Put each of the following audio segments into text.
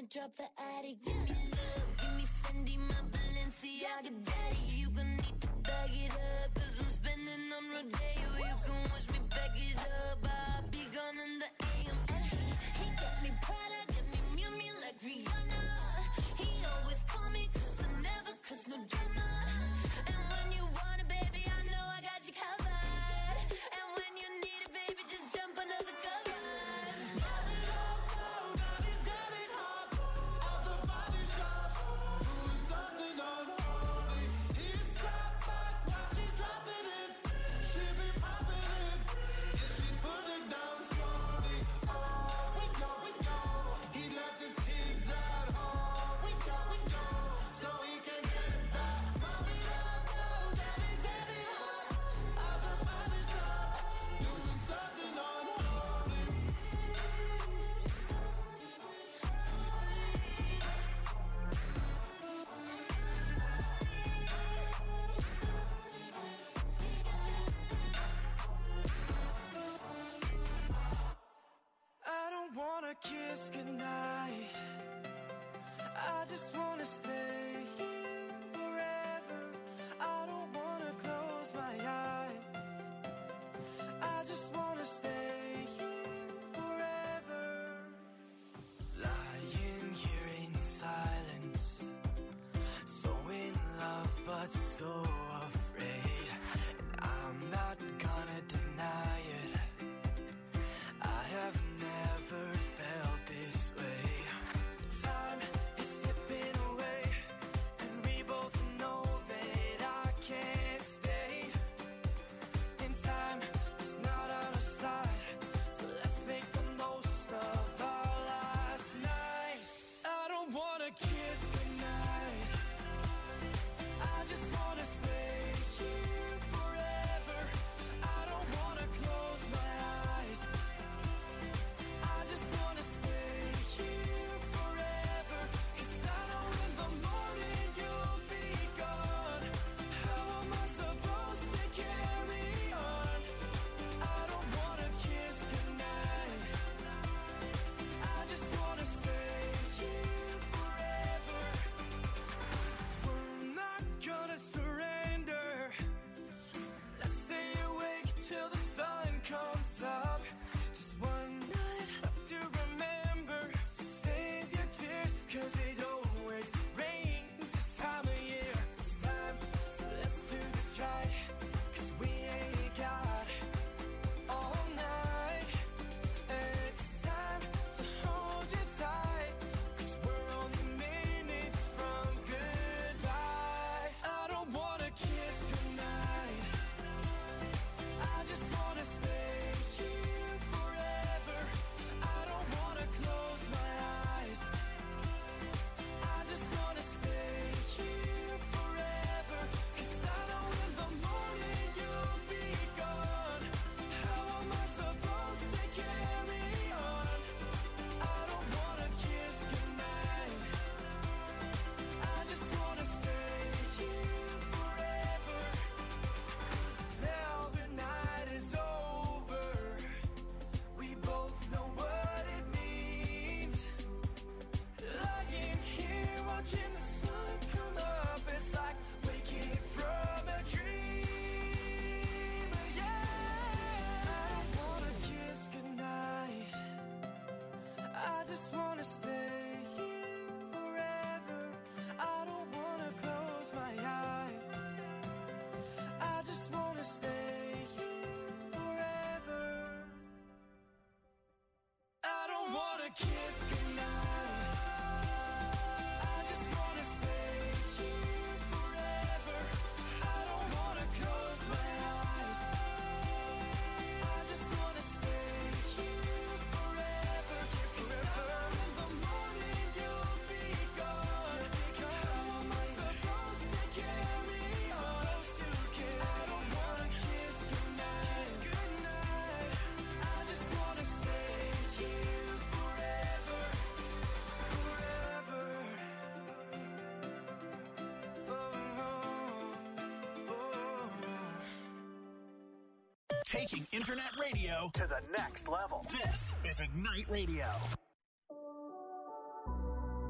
drop the attic. Give me love, give me Fendi, my Balenciaga daddy. You gon' need to bag it up, cause I'm spending on Rodeo. You can wish me back it up, I'll be gone in the AM. And he got me Prada, got me Miu Miu like Rihanna. He always call me cause I never cause no drama. And when you want it, baby, I know I got you covered. And when you need it, baby, just jump under the covers. Wanna kiss goodnight. I just wanna stay here forever. I don't wanna close my eyes. I just wanna stay here forever. Lying here in silence, so in love but so afraid. And I'm not gonna deny it, I have never felt this way. Time is slipping away, and we both know that I can't stay. And time is not on our side, so let's make the most of our last night. I don't wanna kiss goodnight, I just wanna stay here forever. I don't wanna close my eyes, I just wanna stay here forever. Cause I know in the morning you'll be gone. How am I supposed to carry on? I don't wanna kiss goodnight, I just wanna stay here forever. We're not gonna surrender, let's stay awake till the sun comes up. Just one night left to remember, so save your tears, cause it always rains this time of year. It's time, so let's do this right, cause we ain't got all night. And it's time to hold you tight, cause we're only minutes from goodbye. I don't wanna kiss goodnight, I just wanna stay here forever. I don't wanna close my eyes, I just wanna stay here forever. Cause I know in the morning you'll be gone. How am I supposed to carry on? I don't wanna kiss goodnight, I just wanna stay here forever. Now the night is over, we both know what it means. Lying here watching the sun come up, it's like waking from a dream. Yeah, I don't wanna kiss goodnight, I just wanna stay here forever. I don't wanna close my eyes, I just wanna stay here forever. I don't wanna kiss goodnight, I just wanna stay here forever. I don't wanna close my eyes, I just wanna stay here forever. In the morning you'll be gone. How am I supposed to carry on? I don't wanna kiss goodnight, I just wanna stay here forever, forever. Oh, Taking internet radio to the next level. This is Ignite Radio.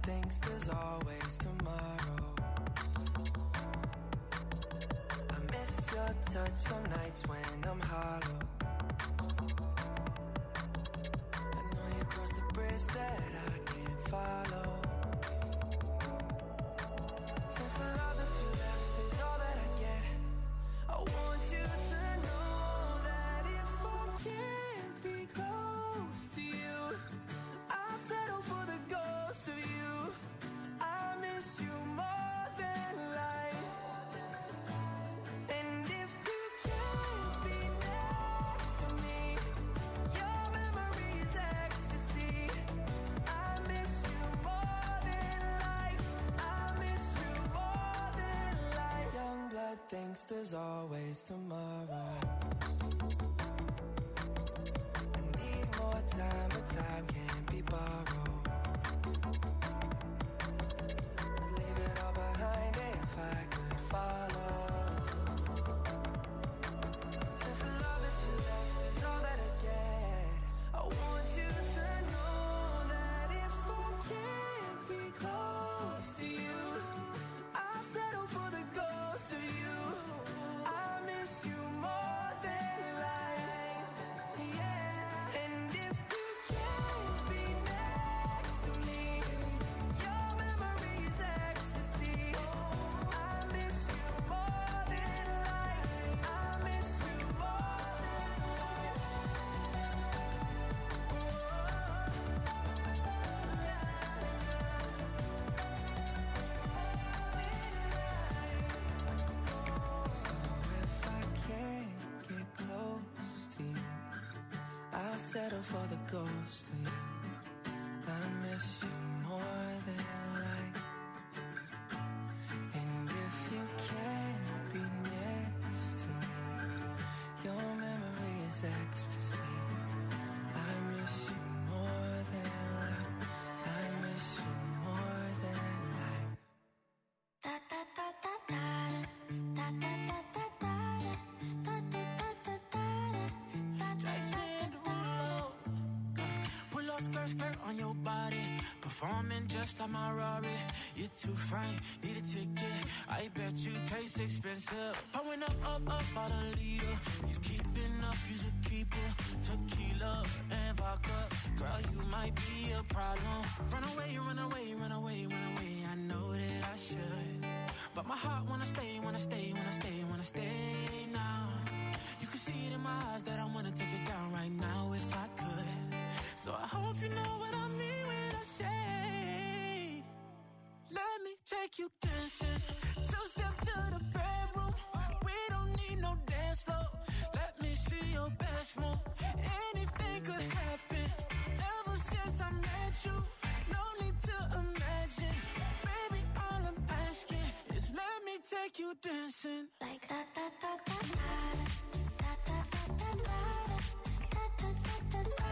thinks there's always tomorrow. I miss your touch on nights when I'm hollow. I know you crossed the bridge that I can't follow. Since the love that you left is all that I get, I want you to know that if I can't be close to you, I'll settle for the ghost of you. I miss you more than life. And if you can't be next to me, your memory is ecstasy. I miss you more than life. I miss you more than life. Young blood thinks there's always tomorrow. I need more time, but time can't be borrowed. I'd leave it all behind if I could follow. Since the love that you left is all that I get, I want you to know that if I can't be close to you, I'll settle for the ghost of you. I miss you more than life, yeah. And if you can't be next to me, your memory is ecstasy. I miss you more than life. I miss you more than life. So if I can't get close to you, I'll settle for the ghost of you. I miss you more than life. And if you can't be next to me, your memory is ecstasy. I miss you more than life. I miss you more than life. Da da da da da da da da da da da da da da da. Jason Derulo. Pull up skirt, skirt on your body. Performing just like my Rari. You're too fine, need a ticket. I bet you taste expensive. Pouring up, up, up, out a liter. If you keeping up, you should keep it. Tequila and vodka. Girl, you might be a problem. Run away, run away, run away, run away. I know that I should, but my heart wanna stay, wanna stay, wanna stay, wanna stay now. You can see it in my eyes that I wanna take it down right now if I could. So I hope you know what I mean when I say, let me take you dancing. Two-step to the bedroom. We don't need no dance floor. Let me see your best move. Anything could happen. Ever since I met you, no need to imagine. Baby, all I'm asking is let me take you dancing. Like da da da da da da da da da da da da da da.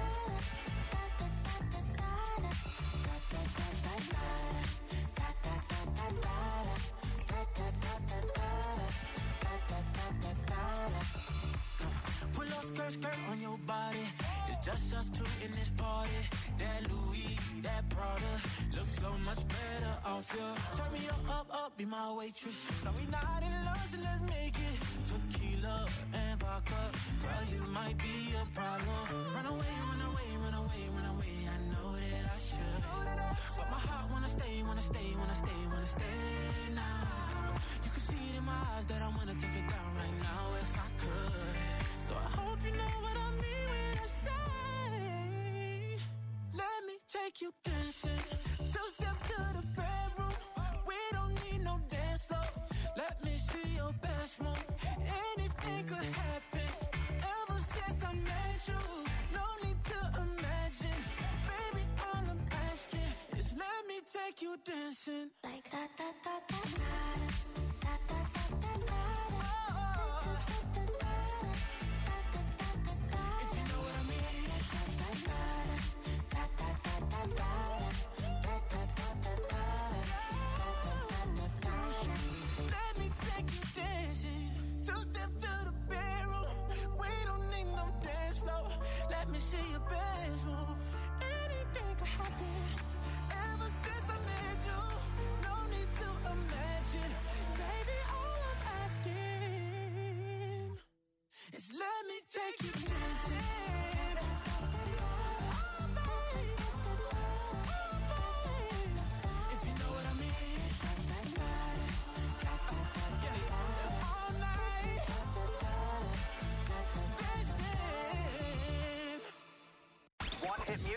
Pull up skirt, skirt on your body. It's just us two in this party. That Louis, that Prada looks so much better off you. Turn me up, up, be my waitress. No, we not in love, so let's make it. Tequila and vodka. Girl, you might be a problem. Run away, run away, run away, run away. I know that I should, but my heart wanna stay, wanna stay, wanna stay, wanna stay now. You can see it in my eyes that I wanna take it down right now if I could. So I hope you know what I mean when I say, let me take you dancing. Two-step to the bedroom. We don't need no dance floor. Let me see your best move. Anything could happen. Ever since I met you, no need to imagine. Baby, all I'm asking is let me take you dancing. Like da da da da da da da da da. If you know what I mean. Let me take you dancing. Two-step to the bedroom. We don't need no dance floor. Let me see your best move. Anything could happen. Ever since I met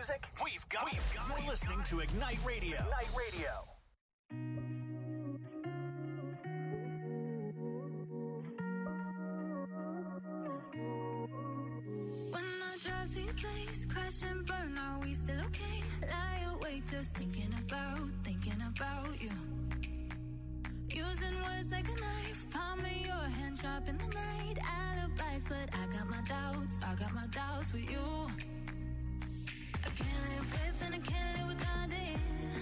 music, we've got it. You're listening to Ignite Radio. Ignite Radio. When I drive to your place, crash and burn, are we still okay? Lie awake, just thinking about you. Using words like a knife, palm of your hand sharp in the night. Alibis, but I got my doubts with you. I can't live with and I can't live without it.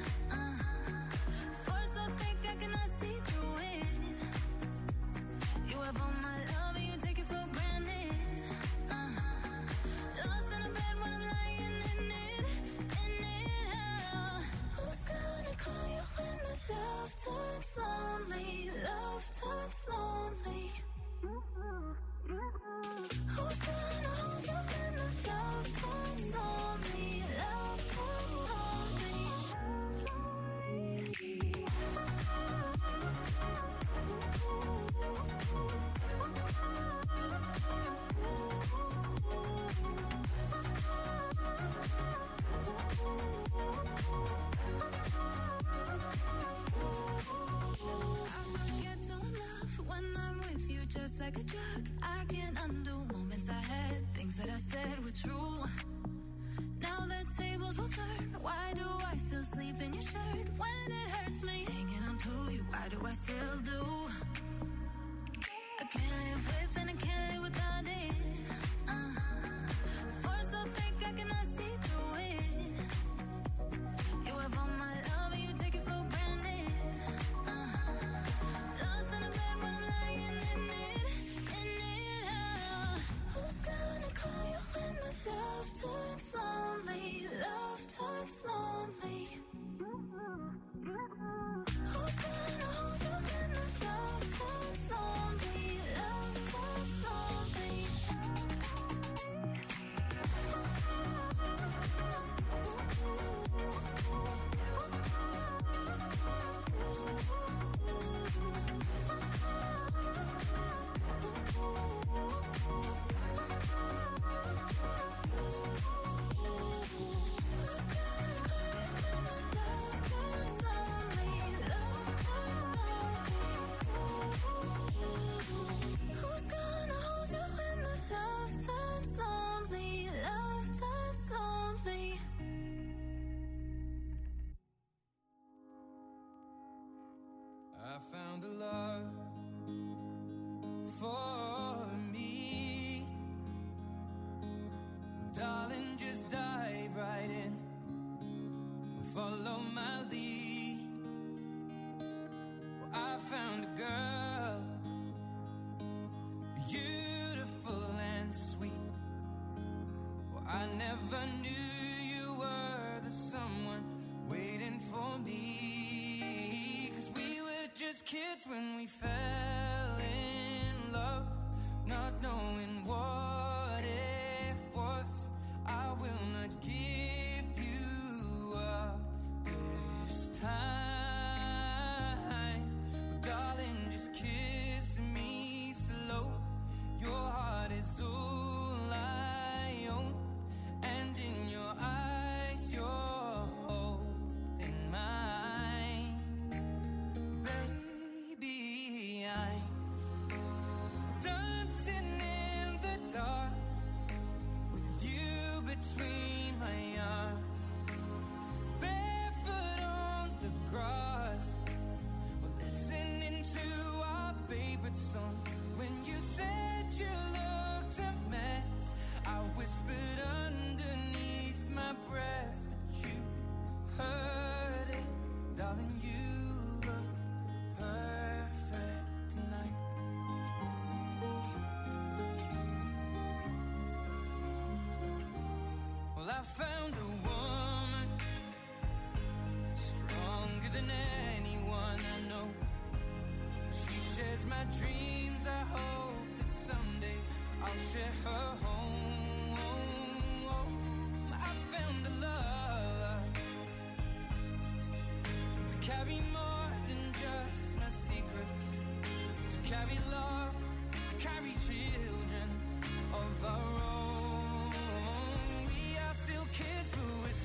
Force so thick I cannot see through it. You have all my love and you take it for granted. Lost in a bed when I'm lying in it. Who's gonna call you when the love turns lonely? Love turns lonely. Who's gonna hold you when the love turns lonely? Love turns lonely. I forget to love when I'm with you, just like a drug. I can't undo moments I had, things that I said were true. Now the tables will turn. Why do I still sleep in your shirt when it hurts me? Hanging on to you, why do I still do? I can't live with and I can't live without it. Force so thick I cannot see through it. You have all my love and you take it for granted. Lost in a bed when I'm lying in it. Who's gonna call you when the love turns lonely? Love turns lonely. Who's gonna hold you when the love turns lonely? Love turns lonely. Who's gonna hold you when the love turns lonely? Love turns lonely. I found a love for me. Darling, just dive right in. Follow my lead. Well, I found a girl, beautiful and sweet. Well, I never knew you were the someone waiting for me. 'Cause we were just kids when we fell in love, not knowing what it was. I will not give you up this time. Darling, just kiss me slow. Your heart is all I own, and in your eyes you're holding mine. Baby, I'm dancing in the dark with you between my arms, barefoot on the grass. We're listening to our favorite song. When you said you looked a mess, I whispered underneath my breath, but you heard it. Darling, you look perfect tonight. Well, I found a woman stronger than anyone I know. She shares my dreams. I hope that someday I'll share her home. I found a love to carry more than just my secrets, to carry love, to carry children of our own. We are still kids, but we're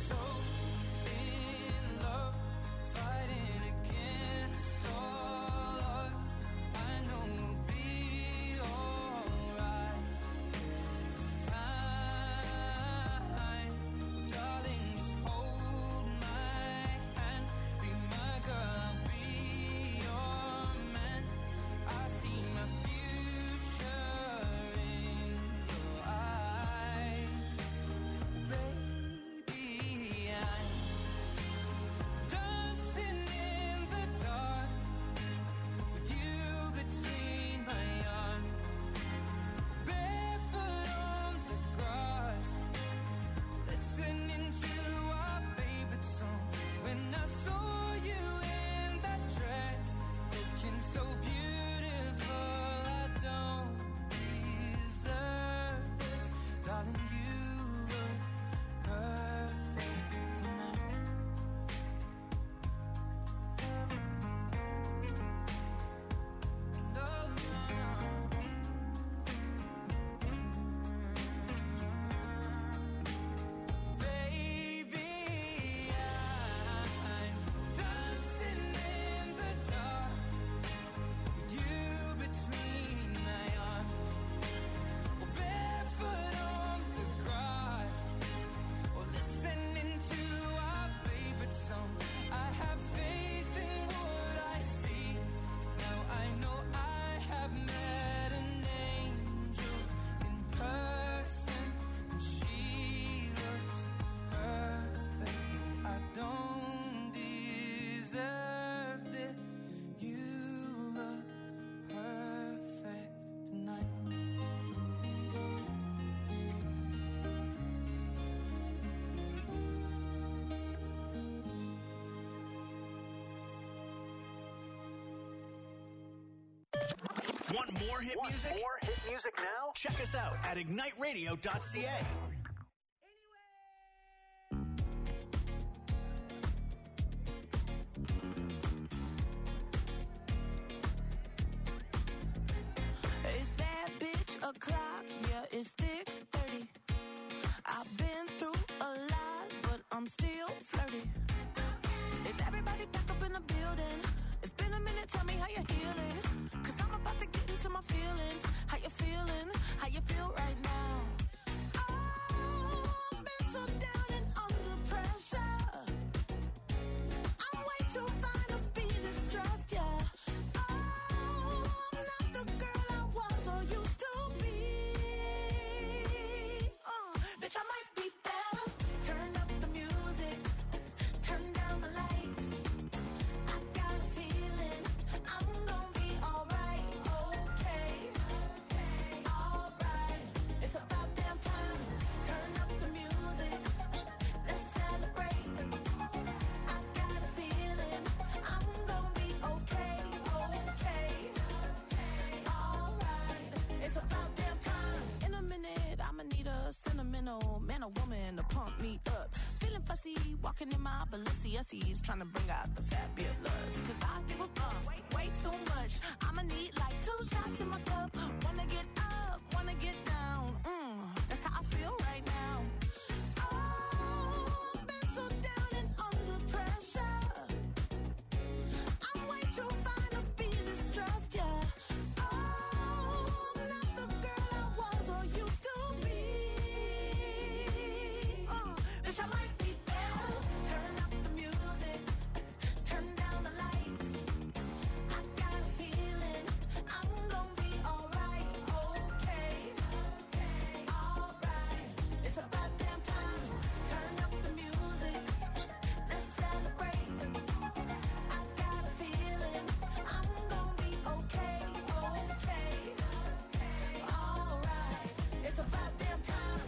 hit music? More hit music now? Check us out at igniteradio.ca. It's that bitch o'clock, yeah, it's thick 30. I've been through a lot, but I'm still flirty. Is everybody back up in the building? It's been a minute, tell me how you're healing. Cause I'm about to get into my feelings. How you feeling? How you feel right now? Oh, I've been so down and under pressure. I'm way too fine to be distressed, yeah. Oh, I'm not the girl I was or used to be. Bitch, I might be better. Turn up the music, turn down the lights. I got a feeling I'm gonna be alright, okay, alright. It's about damn time. Turn up the music, let's celebrate. I got a feeling I'm gonna be okay, alright. It's about damn time. In a minute, I'ma need a sentimental man or woman to pump me up. Feeling fussy, walking in my Balenciennes, trying to bring out the fabulous. Cause I give a fuck way too much. I'ma need like 2 shots in my cup. Wanna get up, wanna get down. That's how I feel right now. Oh, I've been so down and under pressure. I'm way too fine to be distressed, yeah. Oh, I'm not the girl I was or used to be. Bitch, I might be better. Turn up the music, turn down the lights. I got a feeling I'm gonna be alright, okay, alright. It's about damn time. Turn up the music, let's celebrate. I got a feeling I'm gonna be okay, alright. It's about damn time.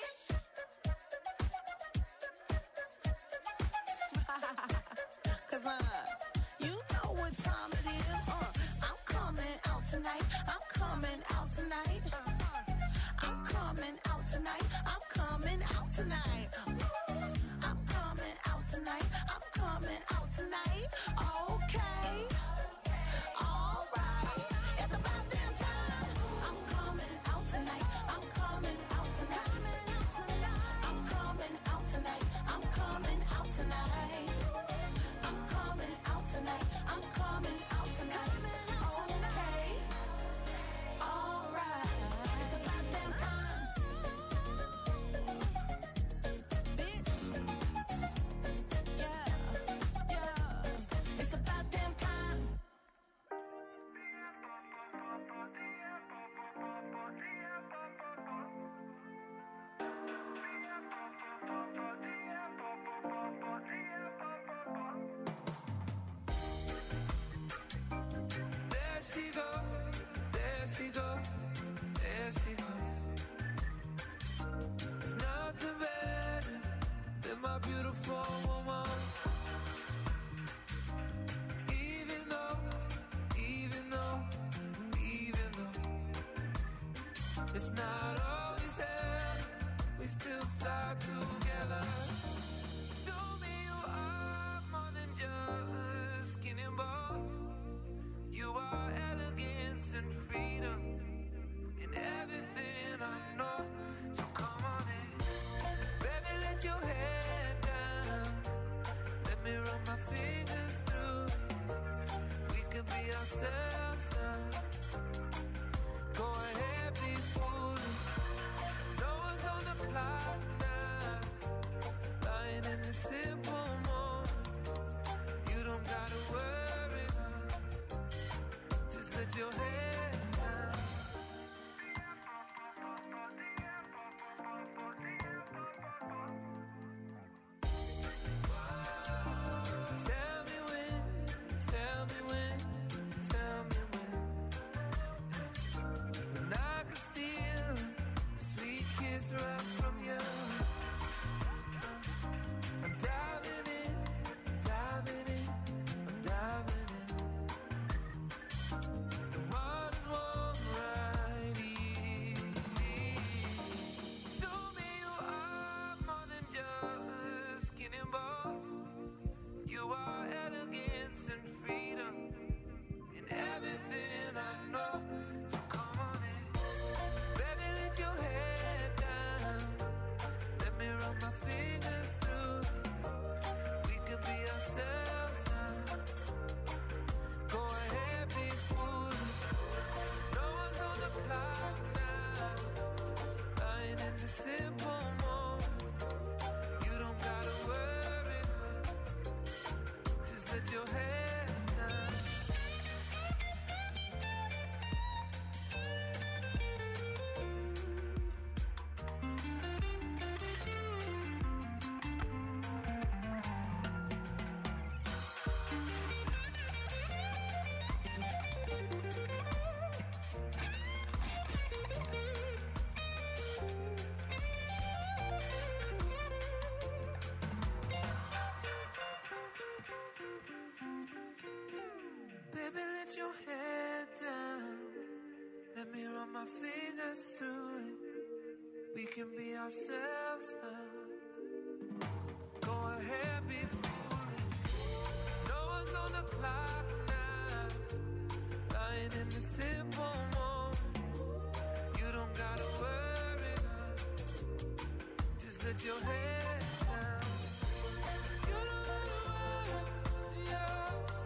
Cause you know what time it is. I'm coming out tonight. I'm coming out tonight. I'm coming out tonight. I'm coming out tonight. I'm coming out tonight. I'm coming out tonight. Okay. Alright. It's about damn time. I'm coming out tonight. I'm coming out tonight. I'm coming out tonight. I'm coming out tonight. I'm coming out tonight. I'm coming out tonight. Okay. Alright. It's about damn time. Bitch. Yeah. It's about damn time. There she goes, there she goes, there she goes. There's nothing better than my beautiful woman. Even though it's not always there, we still fly together. Show me you are more than just skin and bones. You are elegance and freedom in everything I know. So come on in, baby, let your head down. Let me run my fingers through it. We can be ourselves now. Go ahead, be foolish. No one's on the clock now. Lying in the simple moment. You don't gotta worry now. Just let your head down. Tell me when, tell me when, tell me when. When I can steal a sweet kiss right from you. I'm diving in, diving in, I'm diving in. The one my fingers through. We could be ourselves now. Go ahead, be foolish. No one's on the clock now. Lying in the simple moment. You don't gotta worry. Just let your head down. Baby, let your head down. Let me run my fingers through it. We can be ourselves now. Go ahead, be foolish. No one's on the clock now. Lying in the simple moment. You don't gotta worry now. Just let your head down. You don't gotta worry, yeah.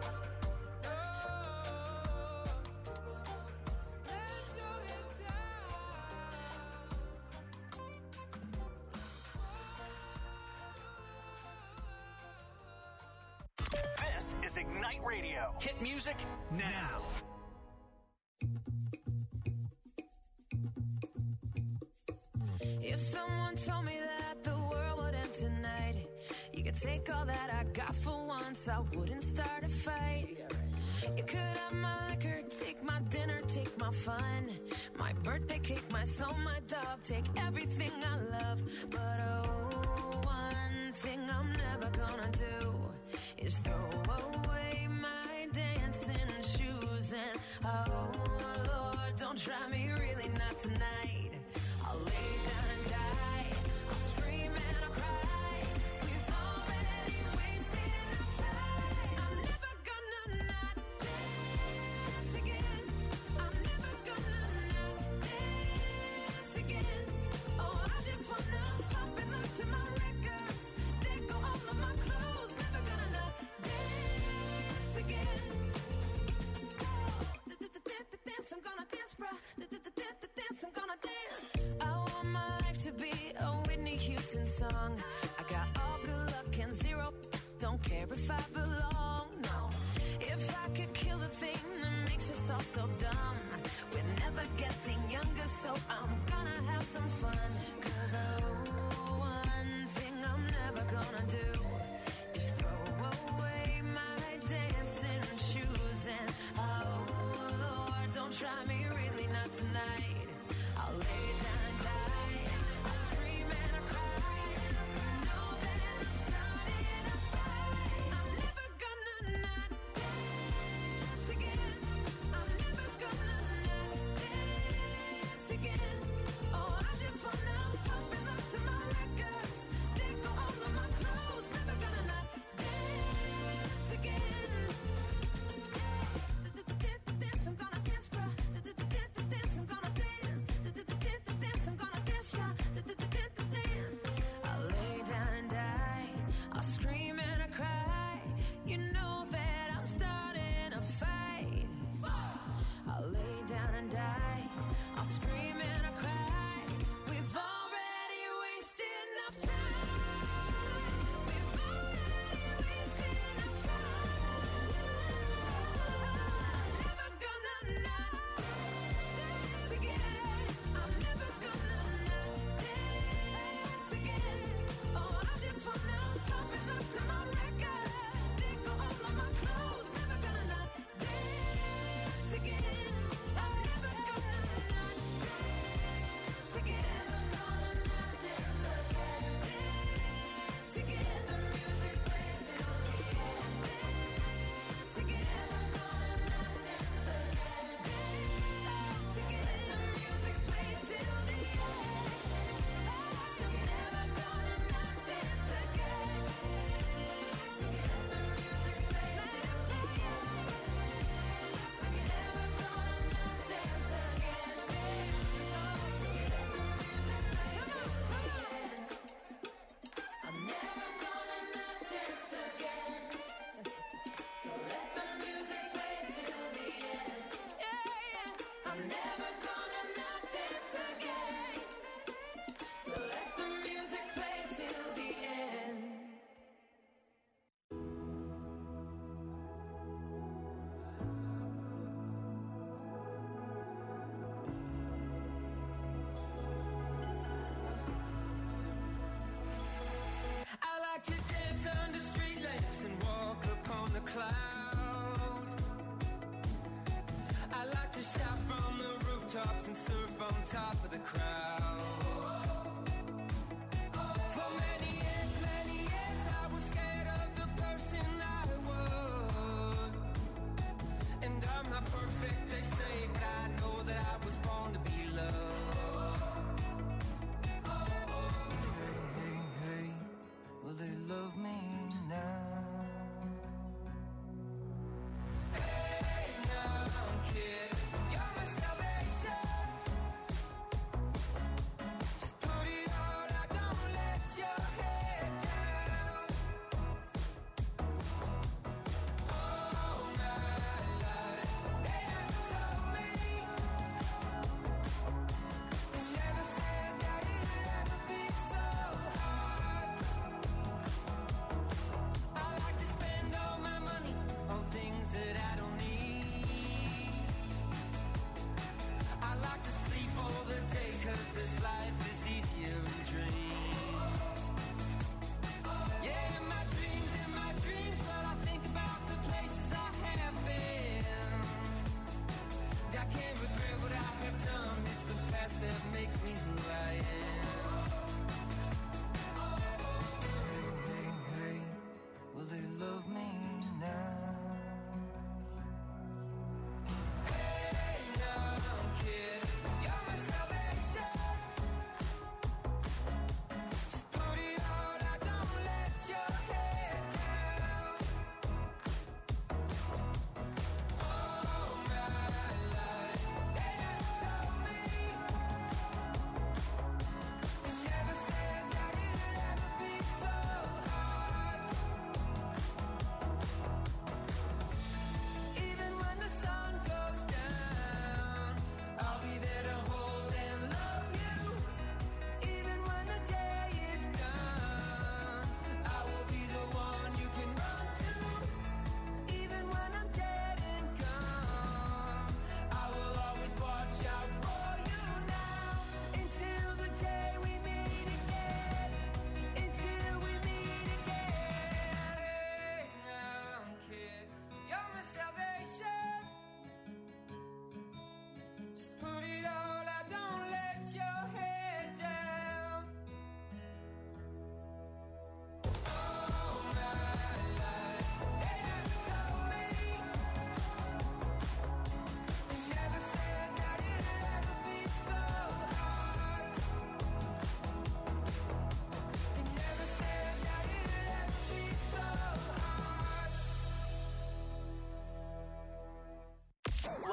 This is Ignite Radio. Hit music now. If someone told me that the world would end tonight, you could take all that I got for once, I wouldn't start a fight. You could have my liquor, take my dinner, take my fun, my birthday cake, my soul, my dog, take everything I love. But oh, one thing I'm never gonna do is throw away my dancing shoes. And oh Lord, don't try me, really not tonight. I'll lay down and die, I'll scream and I'll cry. We've already wasted our time. I'm never gonna not dance again. I'm never gonna not dance again. Oh, I just wanna pop and look to my records. They go all of my clothes. Never gonna not dance again. Dance, I'm gonna dance, bro. Dance, I'm gonna dance. I want my life to be a Whitney Houston song. I got all good luck and zero. Don't care if I belong, no. If I could kill the thing that makes us all so dumb, we're never getting younger, so I'm gonna have some fun. 'Cause oh, one thing I'm never gonna do is throw away my dancing shoes. And oh Lord, don't try me, really not tonight. I'll lay down and die, I'll scream and I'll cry. Know that I'm starting a fight. I'm never gonna not dance again. I'm never gonna not dance again. Oh, I just wanna pop and look to my records. They go all of my clothes.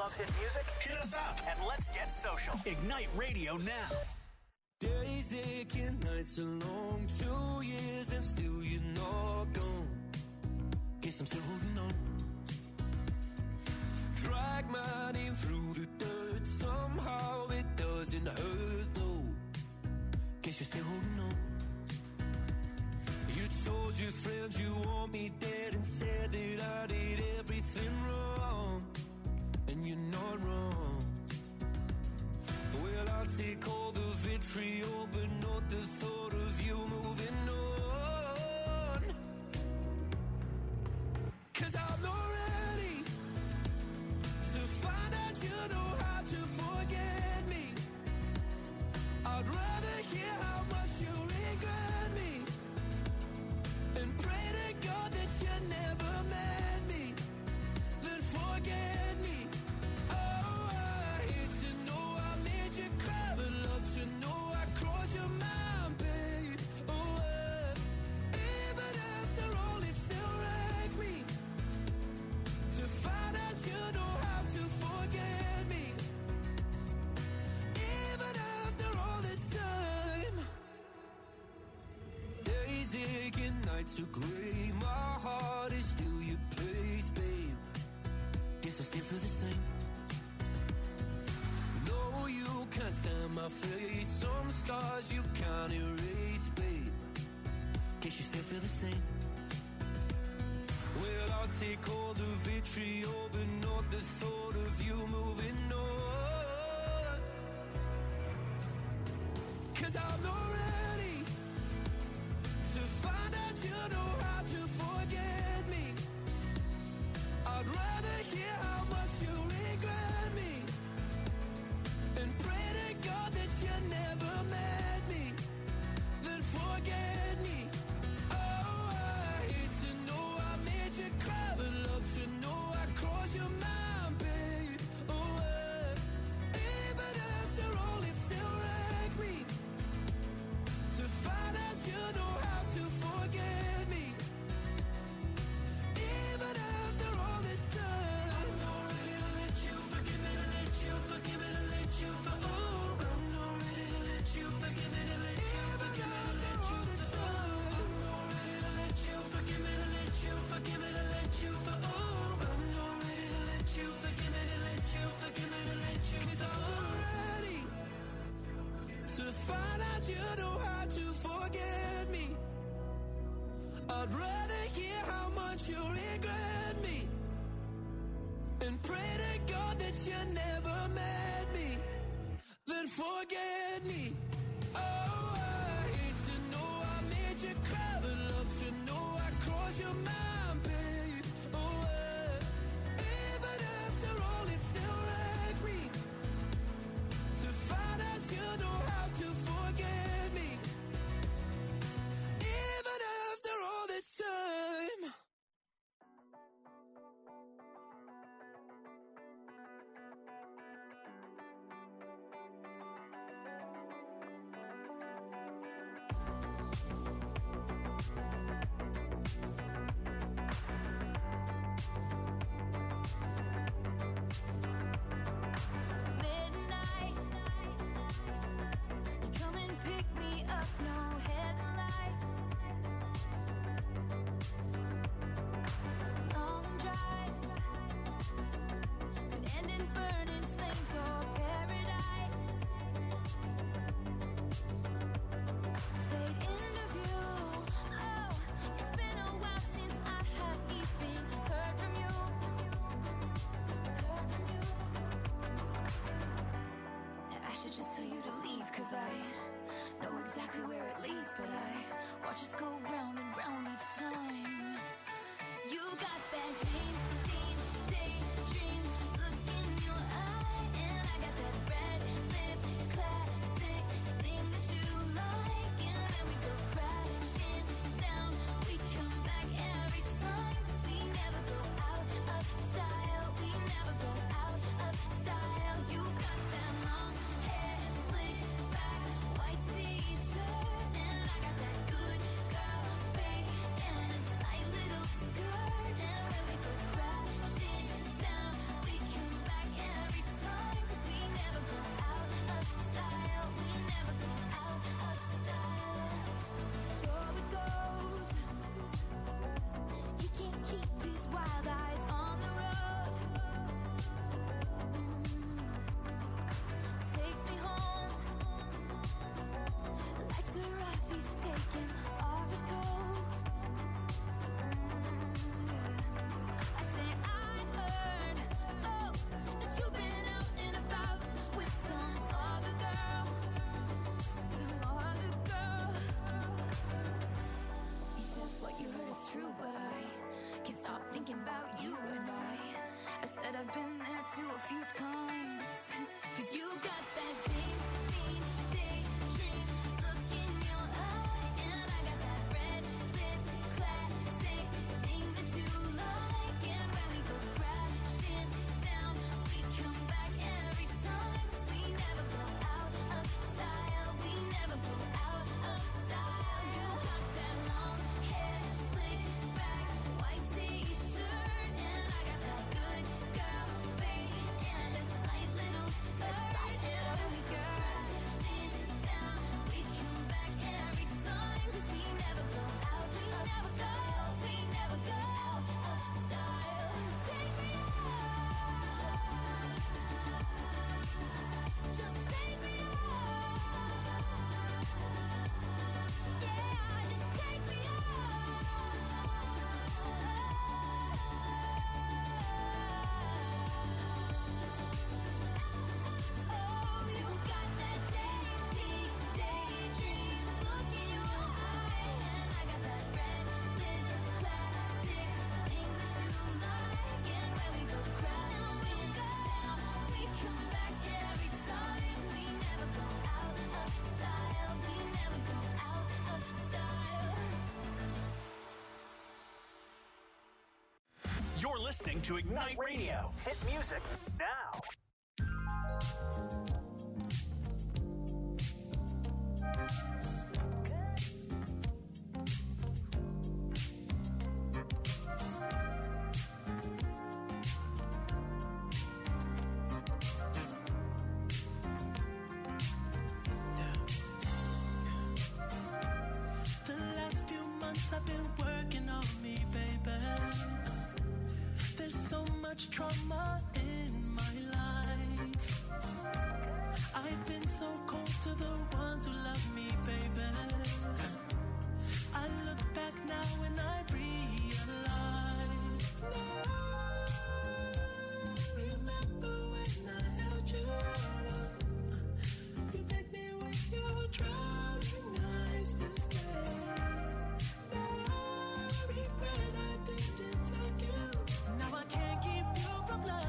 love hit music? Hit us up and let's get social. Ignite Radio now. Days aching, nights are long, 2 years and still you're not gone. Guess I'm still holding on. Drag my name through the dirt, somehow it doesn't hurt though. Guess you're still holding on. You told your friends you want me dead and said that I did everything wrong. And you're not wrong. Well, I'll take all the vitriol, but not the thought of you moving on. 'Cause I'm not ready to find out you know how to forget me. I'd rather hear how much you regret me and pray to God that you never met me, then forget me. Oh, I hate to know I made you cry, but love to know I crossed your mind, babe. Oh, even after all, it still wrecked me to find out you know how to forget me. Even after all this time, days aching, nights are gray. My heart is still your place, babe. Guess I still feel the same. No, you can't stand my face. Some scars you can't erase, babe. Guess you still feel the same. Well, I'll take all the vitriol, but not the thought of you moving on. 'Cause I'm not ready to find out you know how to forget me. I'd rather hear how much you regret me and pray to God that you never met me, then forget me. Oh, I hate to know I made you cry, but love to know I crossed your mind, babe. Oh, even after all, it still wrecked me to find out you know how to forget me. Even after all this time, I'm not ready to let you forgive me, to let you forgive me, to let you for. Oh, I'm not ready to let you forgive me, to let you forgive me, to let you for. I'm not ready to let you forgive me, to let you forgive me, to let you for. Oh, I'm not ready to let you forgive me, to let you forgive me, to let you. 'Cause I'm not ready to find out you know how to forget me. I'd rather hear how much you regret me and pray to God that you never met me, then forget me. Oh, I hate to know I made you cry, but love to know I crossed your mind, babe. Oh, even after all, it still wrecked me to find out you know how to forget me. Even after all this time. Midnight, you come and pick me up, no headlights. Long drive could end in burning flames or paradise. Fade into view. Oh, it's been a while since I have even heard from you. Heard from you. I should just tell you to leave, 'cause I know exactly where it leads, but I watch us go round and round each time. You got that dream, daydream look in your eye, and I got that red lip classic thing that you like, and then we go crashing down. We come back every time, 'cause we never go out of style. We never go out of style. You got that long hair slick back, white t-shirt, and I got that good girl fade and a tight little skirt. thinking about you and I said I've been there too a few times. 'Cause you got that James Dean daydream look in your eye, and I got that red lip classic thing that you like. And when we go crashing down, we come back every time. 'Cause we never go out of style. We never go out of style. You got that long hair slicked back, white t-shirt, and I got that good girl fade and a tight little skirt. And when we go crashing down, we come back every time. 'Cause we never go out of style. We never go out of style. Take me out, just take me out. Yeah, just take me Oh, you got that JT daydream look in your eye, and I got that red lip classic thing that you like. And when we go crashing down, we come back every time. We never go out of style. We never go out of style. You're listening to Ignite Radio. Hit music now. The last few months I've been working on me, baby. There's so much trauma in my life. I've been so cold to the ones who love me, baby. I look back now and I realize. Remember when I held you? You begged me with your drowning eyes to stay. Now I regret I didn't take you. Now I can't keep you from loving.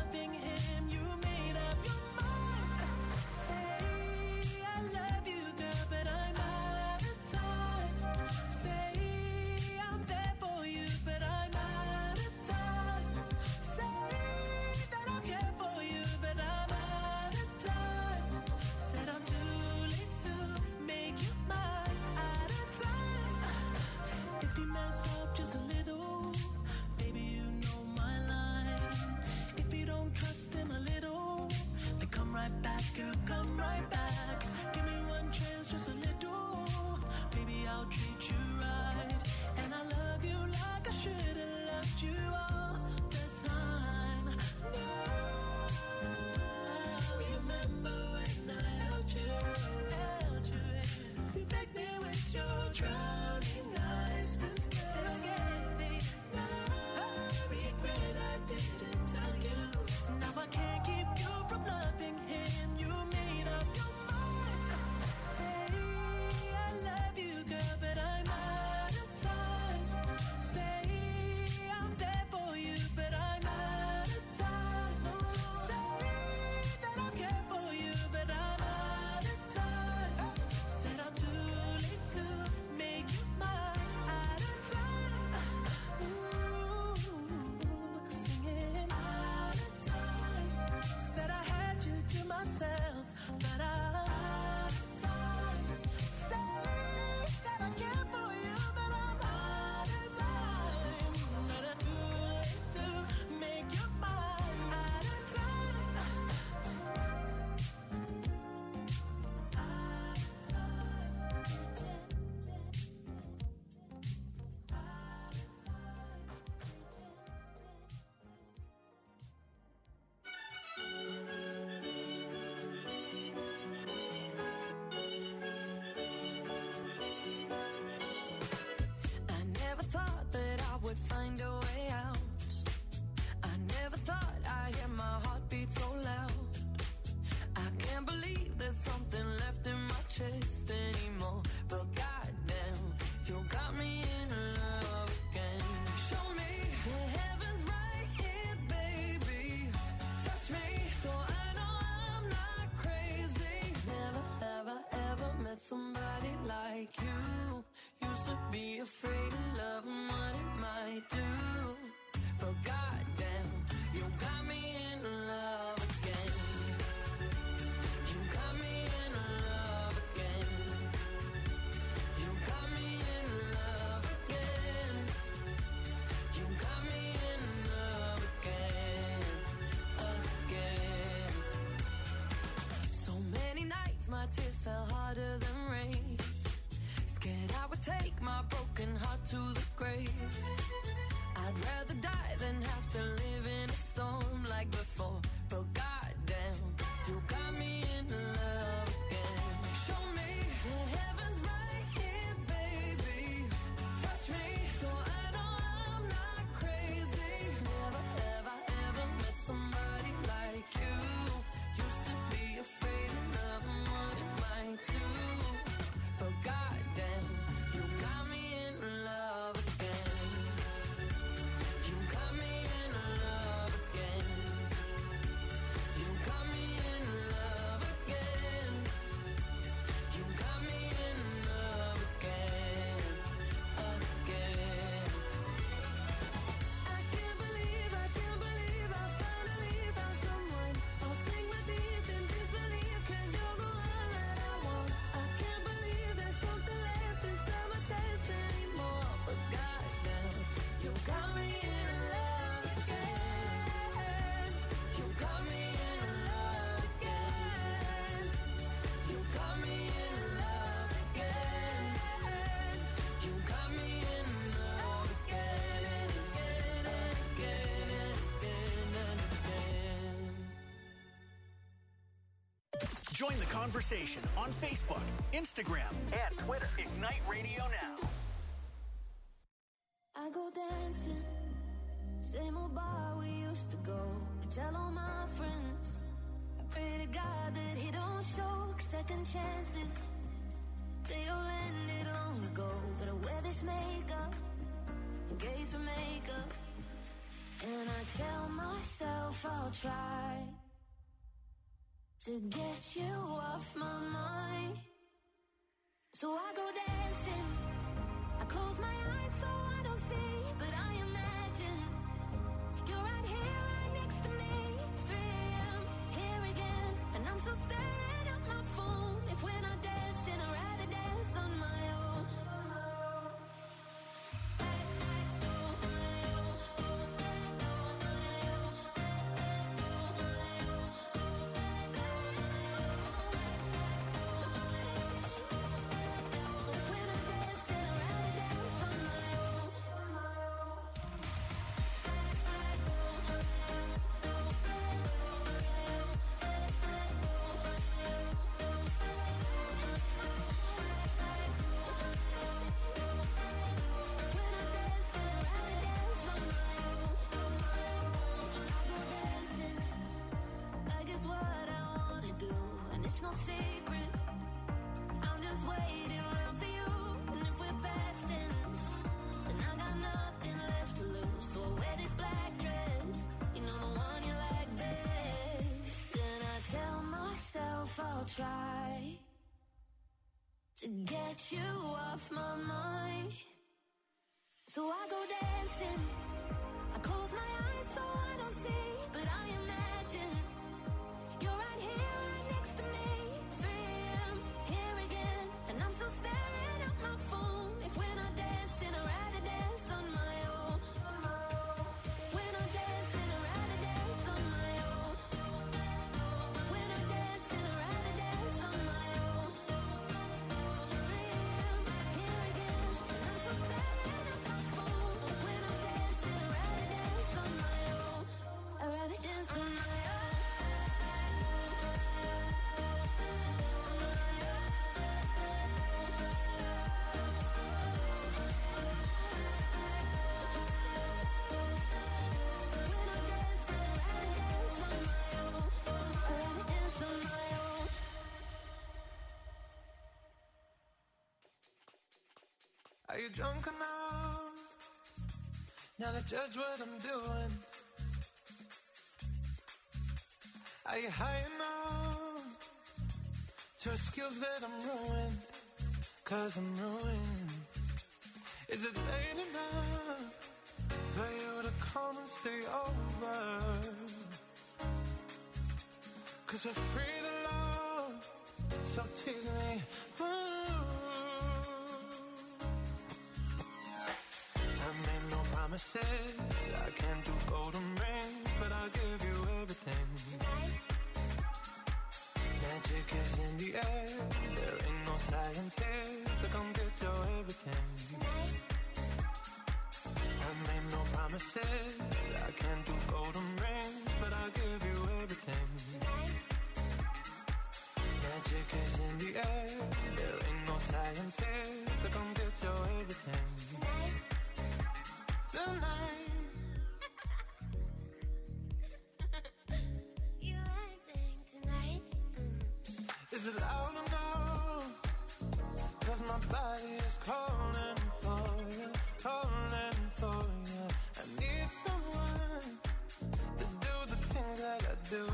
my broken heart to the grave. I'd rather die than have to live in a storm like before. But goddamn, you got me in love again. Show me the heavens right here, baby. Touch me so I know I'm not crazy. Never have I ever met somebody like you. Used to be afraid of loving what it might do. But goddamn, you got me in love again. You got me in love again. You got me in love again. You got me in love again, again. I can't believe I finally found someone. I'll sink my teeth in disbelief 'cause you're the one that I want. I can't believe there's something left inside my chest anymore. But goddamn, you got me in love again. You got me in love again. You got me in love again. You got me in love again and again and again and again and again. Join the conversation on Facebook, Instagram, and Twitter. Ignite Radio Now. I go dancing, same old bar we used to go. I tell all my friends, I pray to God that he don't show second chances. They all ended long ago, but I wear this makeup in case we make up. And I tell myself I'll try to get you off my mind. So I go dancing, I close my eyes so I don't see, but I imagine you're right here, right next to me. 3 a.m. here again, and I'm still staring at my phone. If we're not dancing, I'd rather dance on my own. Like it's what I wanna do, and it's no secret. I'm just waiting around for you, and if we're past tense, then I got nothing left to lose. So I wear this black dress, you know the one you like best. And I tell myself I'll try to get you off my mind. So I go dancing, I close my eyes so I don't see, but I imagine you're right here, right next to me. 3 a.m. here again, and I'm still staring at my phone. If we're not dancing, I'd rather dance on my own. If we're not dancing, I'd rather dance on my own. If we're not dancing, I'd rather dance on my own. 3 a.m. here again, and I'm still staring at my phone. If we're not dancing, I'd rather dance on my own. I'd rather dance on my own. Are you drunk enough now to judge what I'm doing? Are you high enough to excuse that I'm ruined? 'Cause I'm ruined. Is it late enough for you to come and stay over? 'Cause we're free to love, so tease me. I made no promises, I can't do golden rings, but I'll give you everything. Magic is in the air, there ain't no science here, so come get your everything. My body is calling for you, calling for you. I need someone to do the things that I do.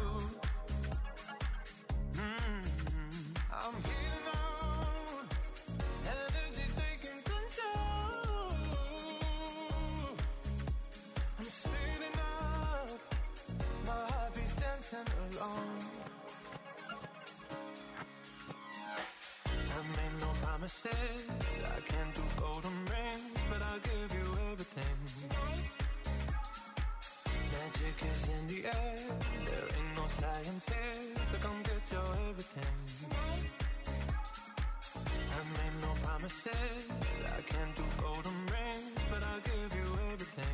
I'm heating on, energy taking control. I'm speeding up, my heartbeat's dancing along. I made no promises, I can't do golden rings, but I'll give you everything. Magic is in the air, there ain't no science here, so come get your everything. I made no promises, I can't do golden rings, but I'll give you everything.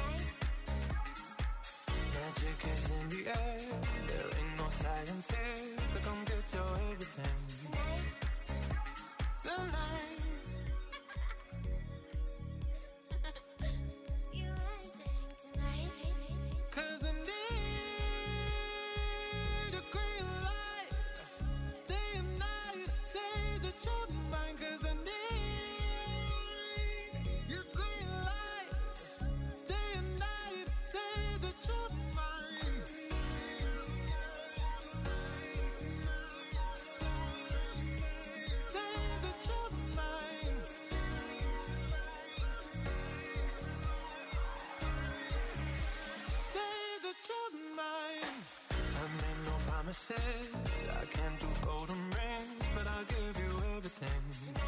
Magic is in the air, there ain't no science here, so come get your everything. Tonight. You everything tonight. 'Cause I need a green light, day and night, say that you're mine. 'Cause I need your green light, day and night, say that you're mine. Say that you're mine. Say that you're mine. I made no promises, I can't do golden rings, but I'll give you everything.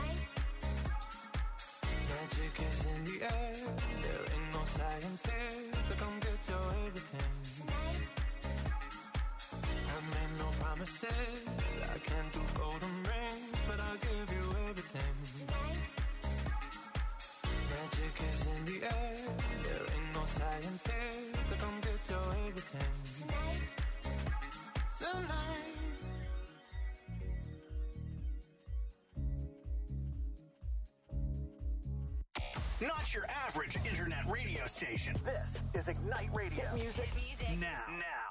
Magic is in the air, there ain't no science here, so come get your everything. I made no promises, I can't do golden rings, but I'll give you everything. Magic is in the air, there ain't no science here, so come get your everything. Tonight. Not your average internet radio station. This is Ignite Radio. Hit music now.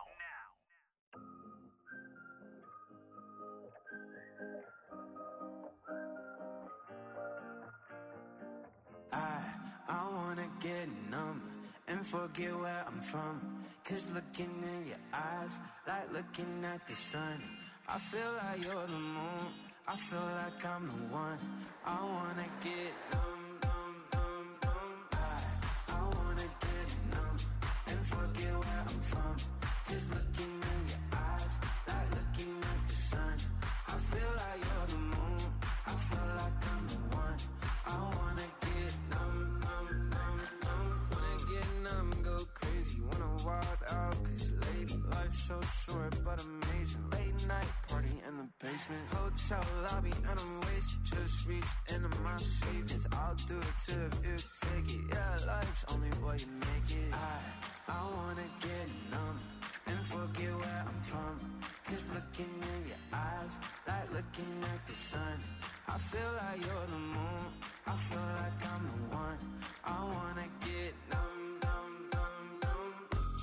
I wanna get numb and forget where I'm from. 'Cause looking in your eyes, like looking at the sun. I feel like you're the moon, I feel like I'm the one. I wanna get numb, numb, numb, numb. I wanna get numb and forget where I'm from. 'Cause looking in your eyes, like looking at the sun. I feel like you're the moon, I feel like I'm the one. I wanna get numb, numb, numb, numb. Wanna get numb, go crazy, wanna wild out. 'Cause lady, life's so short but amazing. Late night party in the basement, hotel lobby and I'm wasted. Just reached into my savings, I'll do it too if you take it. Yeah, life's only what you make it. I wanna get numb and forget where I'm from. 'Cause looking in your eyes, like looking at the sun. I feel like you're the moon, I feel like I'm the one. I wanna get numb, numb, numb, numb.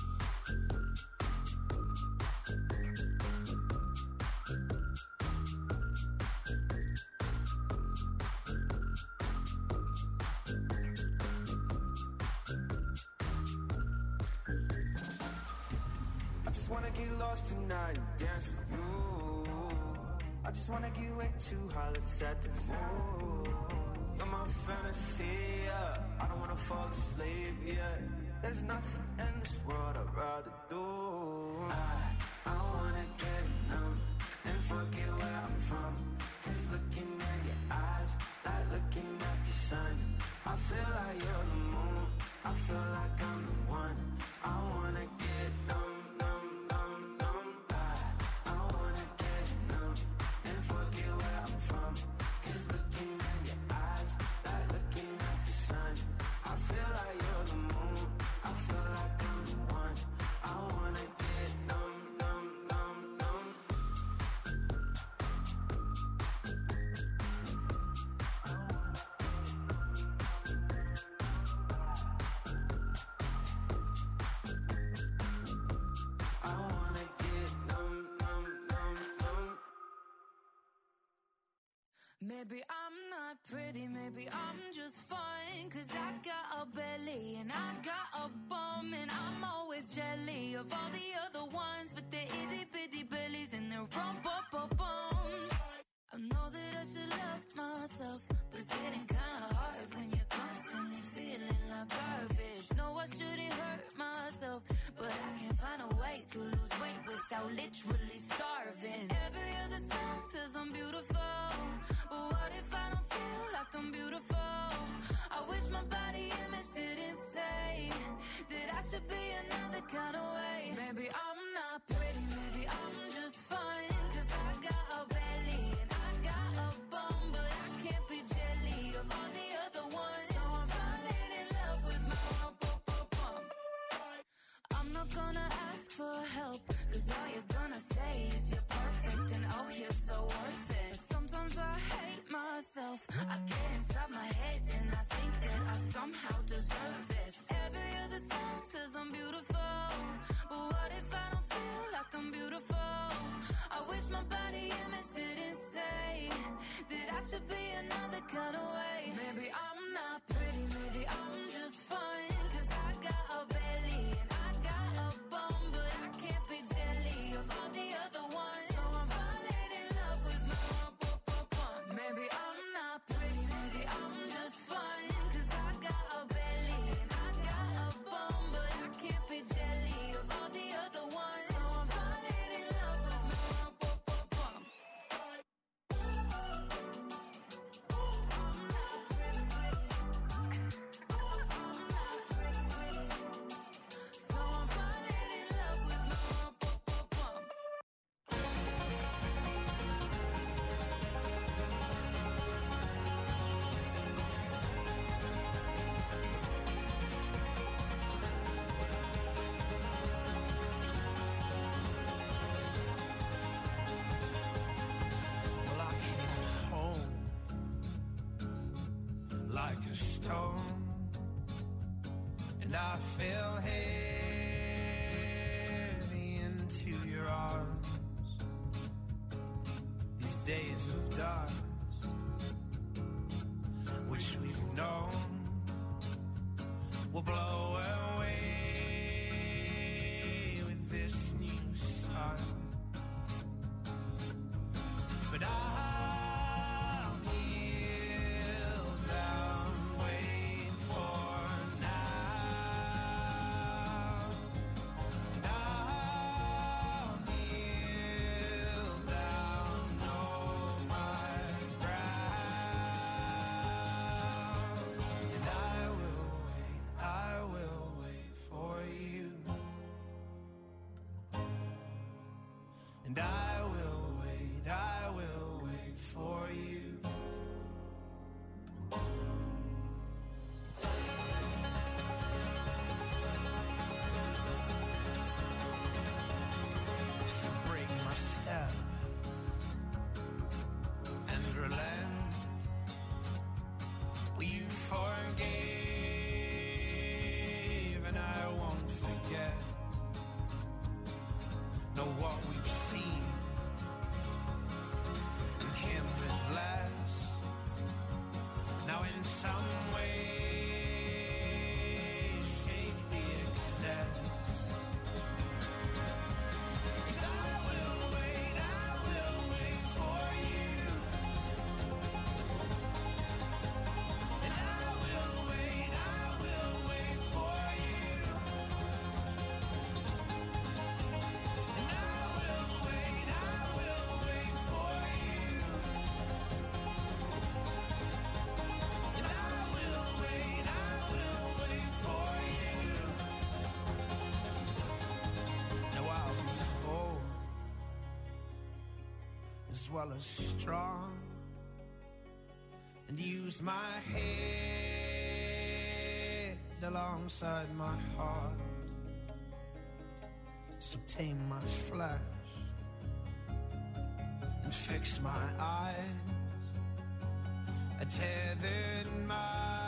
I just wanna get lost tonight and dance with you. I just wanna get way too high, let's set the mood. You're my fantasy, yeah. I don't wanna fall asleep, yeah. There's nothing in this world I'd rather do. I wanna get numb and forget where I'm from. 'Cause looking at your eyes, like looking at the sun. I feel like you're the moon, I feel like I'm the one. I wanna get numb, numb, numb, numb. I wanna get numb and forget where I'm from. 'Cause looking at your eyes, like looking at the sun. I feel like you're the moon, I feel like I'm the one. I wanna get numb, numb, numb, numb. I wanna get numb, numb, numb, numb. Maybe I'm not pretty, maybe I'm just fine. Cause I got a belly and I got a bum. And I'm always jelly of all the other ones. But they're itty bitty bellies and they're bums. I know that I should love myself, but it's getting kinda hard when you're constantly feeling like garbage. No, I shouldn't hurt myself, but I can't find a way to lose weight without literally starving. Every other song says I'm beautiful, but what if I don't feel like I'm beautiful? I wish my body image didn't say that I should be another kind of way. Maybe I'm not pretty, maybe I'm just fine. Cause I got a belly and I got a bum, but I can't be jelly of all the other ones. So I'm falling in love with my bum. I'm not gonna ask for help, cause all you're gonna say is you're perfect and oh, you're so worth it. Sometimes I hate myself, I get inside my head and I think that I somehow deserve this. Every other song says I'm beautiful, but what if I don't feel like I'm beautiful? I wish my body image didn't say that I should be another kind of way. Maybe I'm not pretty, maybe I'm just fine. Cause I got a belly and I got a bum, but I can't be jelly of all the other ones. So I'm falling in love with my bum. Maybe I'm not pretty, maybe I'm just fine. Cause I got a belly and I got a bum, but I can't be jelly of all the other ones. So I'm falling in love with my bum. I'm not pretty, I'm not pretty, so I'm falling in love with my bum. Well, I came home like a stone, and I fell heavy into your arms. These days of dark, which we've known, will blow away with this new sun. But I'll kneel down, wait for now. And I'll kneel down, know my ground. And I will wait for you. And I will wait for you. So break my step and relent. Well, you forgave and I won't forget. Know what we've seen and him with less. Now in some way shake the excess. 'Cause I will wait for you. And I will wait for you. And I will wait for you. And I will wait for you. Now I'll be bold as well as strong, and use my head alongside my heart. So tame my flesh and fix my eyes. I tethered my